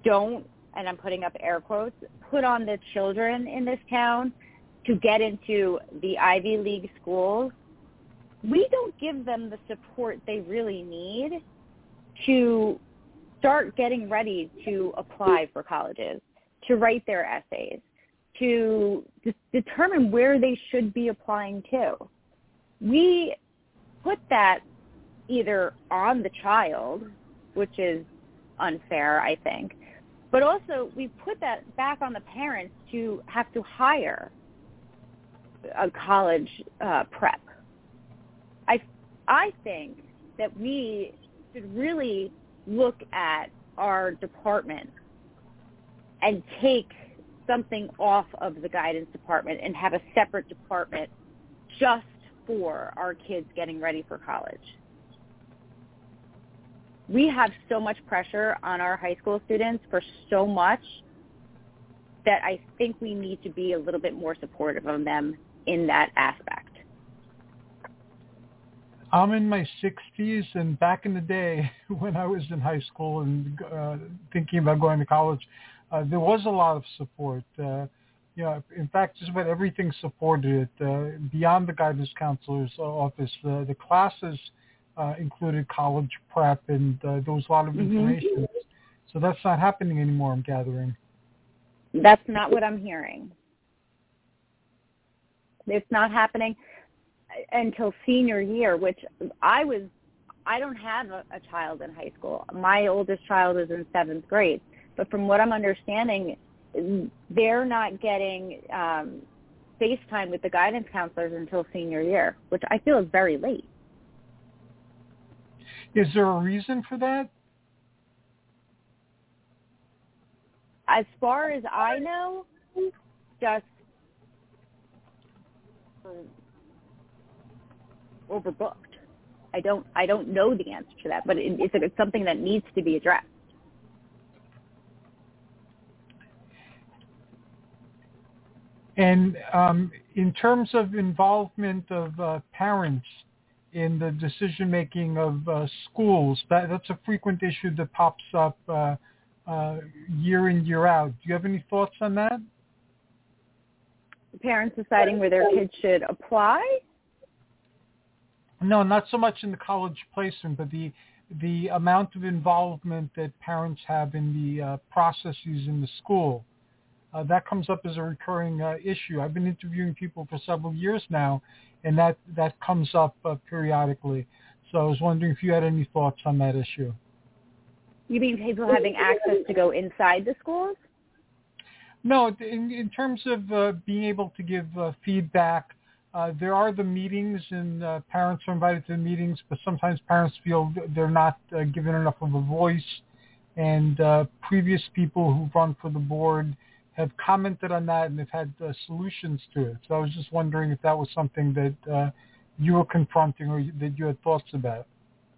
don't, and I'm putting up air quotes, put on the children in this town to get into the Ivy League schools, we don't give them the support they really need to start getting ready to apply for colleges, to write their essays, to d- determine where they should be applying to. We put that either on the child, which is unfair, I think, but also we put that back on the parents to have to hire a college uh, prep. I, I think that we should really look at our department and take something off of the guidance department and have a separate department just for our kids getting ready for college. We have so much pressure on our high school students for so much that I think we need to be a little bit more supportive of them in that aspect. I'm in my sixties, and back in the day when I was in high school and uh, thinking about going to college, uh, there was a lot of support. Uh, you know, in fact, just about everything supported it. Uh, beyond the guidance counselor's office, uh, the classes uh, included college prep, and uh, there was a lot of information. Mm-hmm. So that's not happening anymore, I'm gathering. That's not what I'm hearing. It's not happening until senior year, which I was, I don't have a, a child in high school. My oldest child is in seventh grade. But from what I'm understanding, they're not getting um, FaceTime with the guidance counselors until senior year, which I feel is very late. Is there a reason for that? As far as I know, just overbooked. I don't. I don't know the answer to that, but it, it's, it's something that needs to be addressed. And um, in terms of involvement of uh, parents in the decision making of uh, schools, that, that's a frequent issue that pops up uh, uh, year in, year out. Do you have any thoughts on that? Parents deciding where their kids should apply? No, not so much in the college placement, but the the amount of involvement that parents have in the uh, processes in the school. Uh, that comes up as a recurring uh, issue. I've been interviewing people for several years now, and that, that comes up uh, periodically. So I was wondering if you had any thoughts on that issue. You mean people having access to go inside the schools? No, in, in terms of uh, being able to give uh, feedback, uh, there are the meetings, and uh, parents are invited to the meetings, but sometimes parents feel they're not uh, given enough of a voice, and uh, previous people who've run for the board have commented on that and have had uh, solutions to it. So I was just wondering if that was something that uh, you were confronting or that you had thoughts about.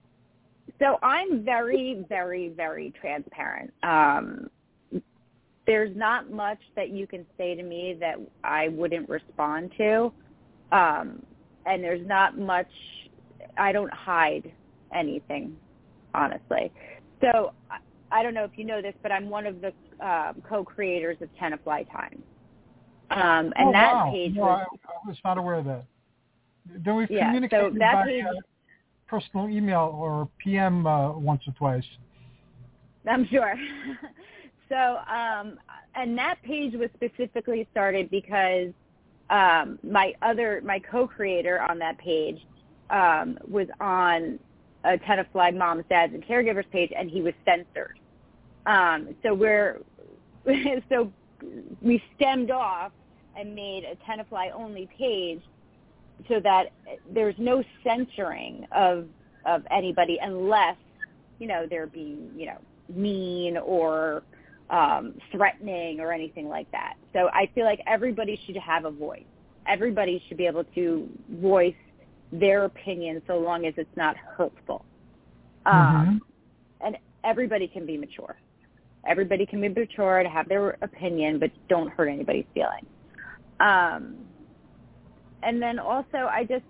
So I'm very, very, very transparent. Um, there's not much that you can say to me that I wouldn't respond to. Um, and there's not much, I don't hide anything, honestly. So I don't know if you know this, but I'm one of the uh, co-creators of Ten of Fly Time. Um, and oh, that wow. page no, was... I, I was not aware of that. Then we've yeah, communicated so that by page, uh, personal email or P M uh, once or twice. I'm sure. so, um, and that page was specifically started because um, my other, my co-creator on that page um, was on a Ten of Fly moms, dads, and caregivers page, and he was censored. Um, so we're so we stemmed off and made a Ten of Fly only page, so that there's no censoring of of anybody unless you know they're being you know mean or um, threatening or anything like that. So I feel like everybody should have a voice. Everybody should be able to voice their opinion so long as it's not hurtful. Um, mm-hmm. And everybody can be mature. Everybody can be mature to have their opinion, but don't hurt anybody's feelings. Um, and then also, I just,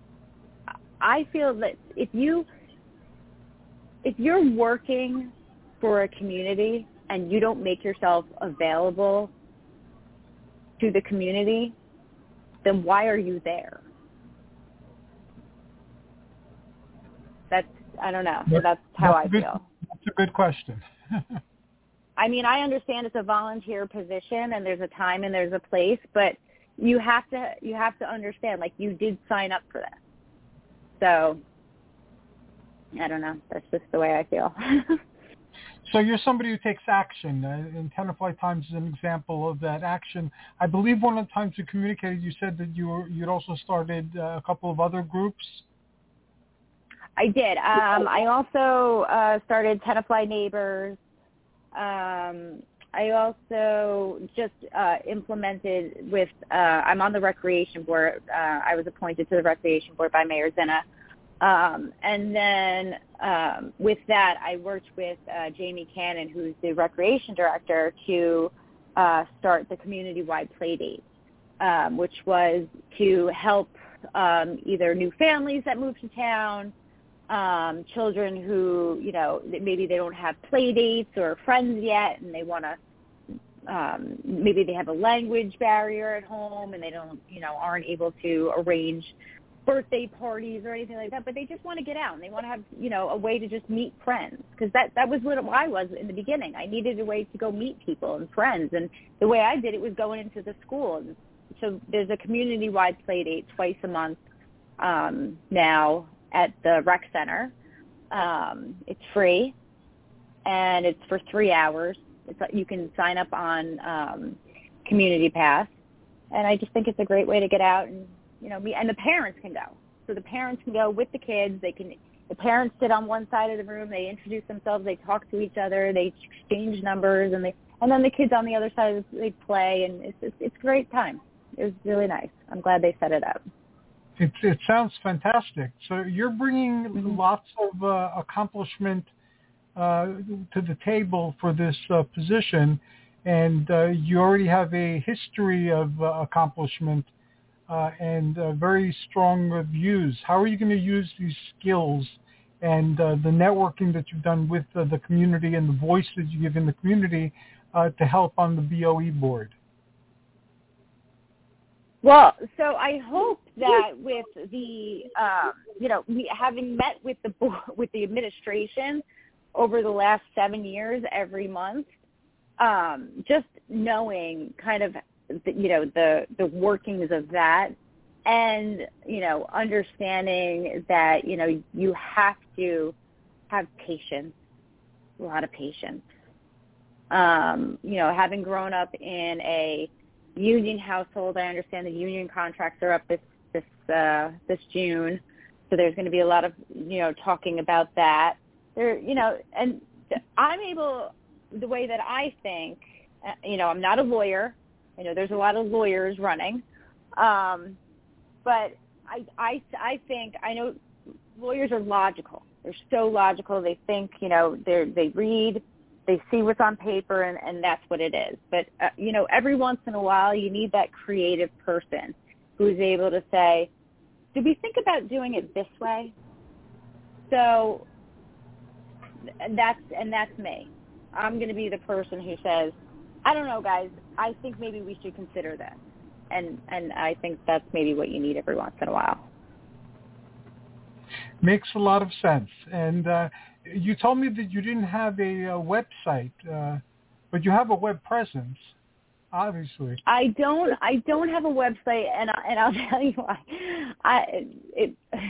I feel that if you, if you're working for a community and you don't make yourself available to the community, then why are you there? That's, I don't know. That's how that's I good, feel. That's a good question. I mean, I understand it's a volunteer position and there's a time and there's a place, but you have to you have to understand, like, you did sign up for this. So, I don't know. That's just the way I feel. So you're somebody who takes action, uh, and Tenafly Times is an example of that action. I believe one of the times you communicated, you said that you were, you'd also started uh, a couple of other groups. I did. Um, I also uh, started Tenafly Neighbors. Um, I also just uh, implemented with, uh, I'm on the recreation board. Uh, I was appointed to the recreation board by Mayor Zinna. Um, and then um, with that, I worked with uh, Jamie Cannon, who's the recreation director, to uh, start the community-wide play date, um, which was to help um, either new families that move to town, um, children who, you know, maybe they don't have play dates or friends yet, and they want to, um, maybe they have a language barrier at home and they don't, you know, aren't able to arrange birthday parties or anything like that, but they just want to get out and they want to have, you know, a way to just meet friends, because that, that was what I was in the beginning. I needed a way to go meet people and friends, and the way I did it was going into the school. And so there's a community-wide play date twice a month um, now at the rec center. Um, it's free, and it's for three hours. It's, you can sign up on um, Community Pass, and I just think it's a great way to get out and, you know, me and the parents can go. So the parents can go with the kids. They can. The parents sit on one side of the room. They introduce themselves. They talk to each other. They exchange numbers, and they and then the kids on the other side, they play, and it's it's, it's a great time. It was really nice. I'm glad they set it up. It, it sounds fantastic. So you're bringing Mm-hmm. lots of uh, accomplishment uh, to the table for this uh, position, and uh, you already have a history of uh, accomplishment. Uh, and uh, very strong reviews. How are you going to use these skills and uh, the networking that you've done with uh, the community and the voice that you give in the community uh, to help on the B O E board? Well, so I hope that with the, um, you know, we, having met with the board, with the administration over the last seven years every month, um, just knowing kind of, the, you know, the, the workings of that, and, you know, understanding that, you know, you have to have patience, a lot of patience. Um, you know, having grown up in a union household, I understand the union contracts are up this, this, uh, this June. So there's going to be a lot of, you know, talking about that. There, you know, and I'm able, the way that I think, you know, I'm not a lawyer. I know there's a lot of lawyers running, um, but I, I, I think, I know lawyers are logical. They're so logical. They think, you know, they they read, they see what's on paper, and, and that's what it is. But, uh, you know, every once in a while you need that creative person who's able to say, did we think about doing it this way? So and that's, and that's me. I'm going to be the person who says, I don't know, guys, I think maybe we should consider this. And and I think that's maybe what you need every once in a while. Makes a lot of sense. And uh, you told me that you didn't have a, a website, uh, but you have a web presence, obviously. I don't I don't have a website, and I, and I'll tell you why. I it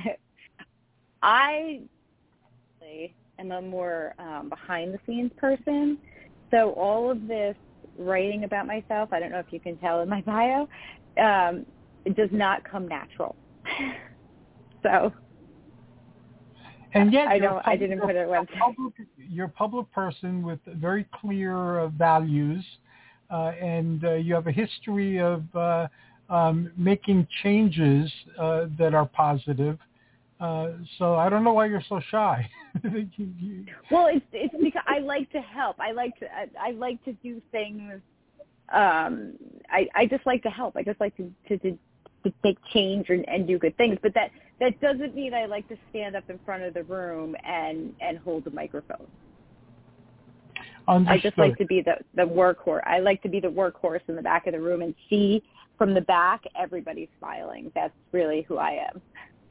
I am a more um, behind the scenes person. So all of this writing about myself, I don't know if you can tell in my bio, um, it does not come natural. So, and yet I you're don't. a I didn't put it on website. Public, you're a public person with very clear uh, values, uh, and uh, you have a history of uh, um, making changes uh, that are positive. Uh, so I don't know why you're so shy. Well, it's it's because I like to help. I like to I, I like to do things. Um, I I just like to help. I just like to to, to, to make change and, and do good things. But that that doesn't mean I like to stand up in front of the room and and hold the microphone. Understood. I just like to be the, the workhorse. I like to be the workhorse in the back of the room and see from the back everybody smiling. That's really who I am.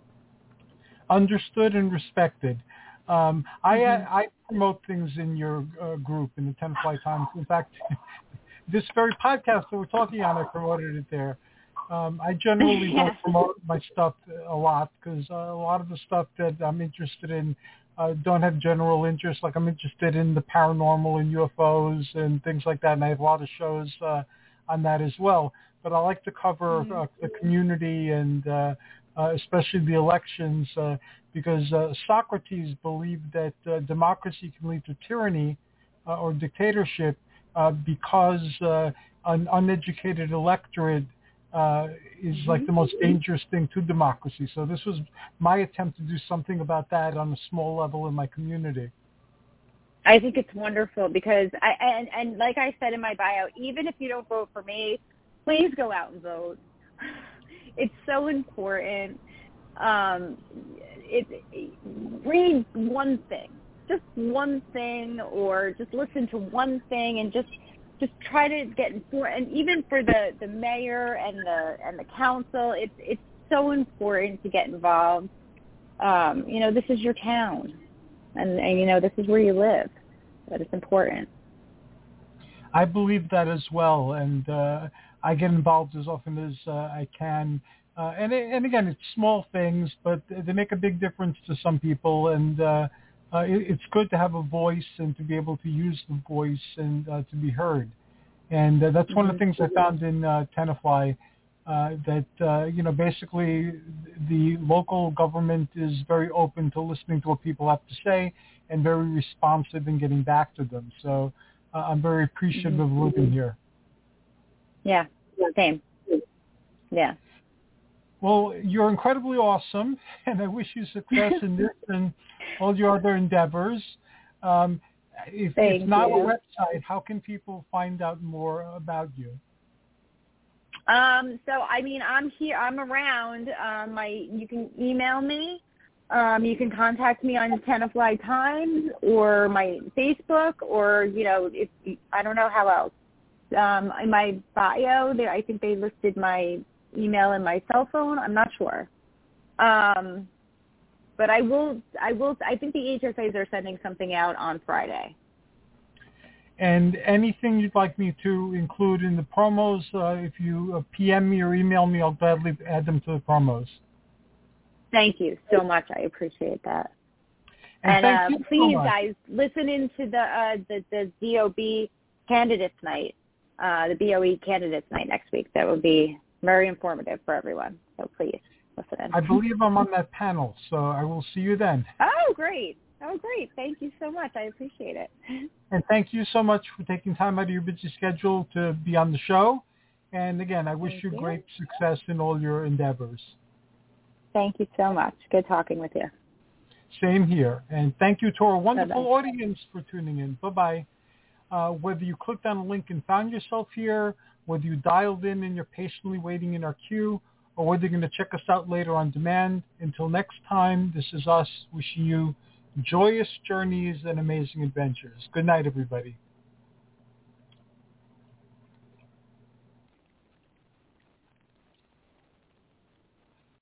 Understood and respected. Um, I, Mm-hmm. I promote things in your uh, group, in the Tenafly Times. In fact, this very podcast that we're talking on, I promoted it there. Um, I generally Yeah. don't promote my stuff a lot because uh, a lot of the stuff that I'm interested in uh, don't have general interest. Like I'm interested in the paranormal and U F Os and things like that, and I have a lot of shows uh, on that as well. But I like to cover Mm-hmm. uh, the community and uh, uh, especially the elections uh, because uh, Socrates believed that uh, democracy can lead to tyranny uh, or dictatorship uh, because uh, an uneducated electorate Uh, is like the most dangerous thing to democracy. So this was my attempt to do something about that on a small level in my community. I think it's wonderful because I and, and like I said in my bio, even if you don't vote for me, please go out and vote. It's so important. Um, it, it read one thing, just one thing, or just listen to one thing, and just. Just try to get informed, and even for the, the mayor and the and the council, it's it's so important to get involved. Um, you know, this is your town, and, and you know this is where you live, but it's important. I believe that as well, and uh, I get involved as often as uh, I can. Uh, and and again, it's small things, but they make a big difference to some people, and uh, uh, it, it's good to have a voice and to be able to use the voice and uh, to be heard. And uh, that's one of the things I found in uh, Tenafly, uh, that, uh, you know, basically the local government is very open to listening to what people have to say and very responsive in getting back to them. So uh, I'm very appreciative Mm-hmm. of living here. Yeah, same. Yeah. Well, you're incredibly awesome, and I wish you success in this and all your other endeavors. Um, if Thank it's not you. a website, how can people find out more about you? Um, so I mean, I'm here. I'm around. Um, my you can email me. Um, you can contact me on Tenafly Times or my Facebook, or you know, if I don't know how else. Um, in my bio, there I think they listed my email and my cell phone. I'm not sure. Um, but I will, I will, I think the H S As are sending something out on Friday. And anything you'd like me to include in the promos, uh, if you uh, P M me or email me, I'll gladly add them to the promos. Thank you so much. I appreciate that. And, and thank uh, you please, so much. guys, listen into the, uh, the, the D O B Candidates Night, uh, the B O E Candidates Night next week. That would be very informative for everyone. So please listen in. I believe I'm on that panel, so I will see you then. Oh, great. Oh, great. Thank you so much. I appreciate it. And thank you so much for taking time out of your busy schedule to be on the show. And again, I wish Thank you you. great success in all your endeavors. Thank you so much. Good talking with you. Same here. And thank you to our wonderful Bye-bye. audience for tuning in. Bye-bye. Uh, whether you clicked on a link and found yourself here, whether you dialed in and you're patiently waiting in our queue, or whether you're going to check us out later on demand, until next time, this is us wishing you joyous journeys and amazing adventures. Good night, everybody.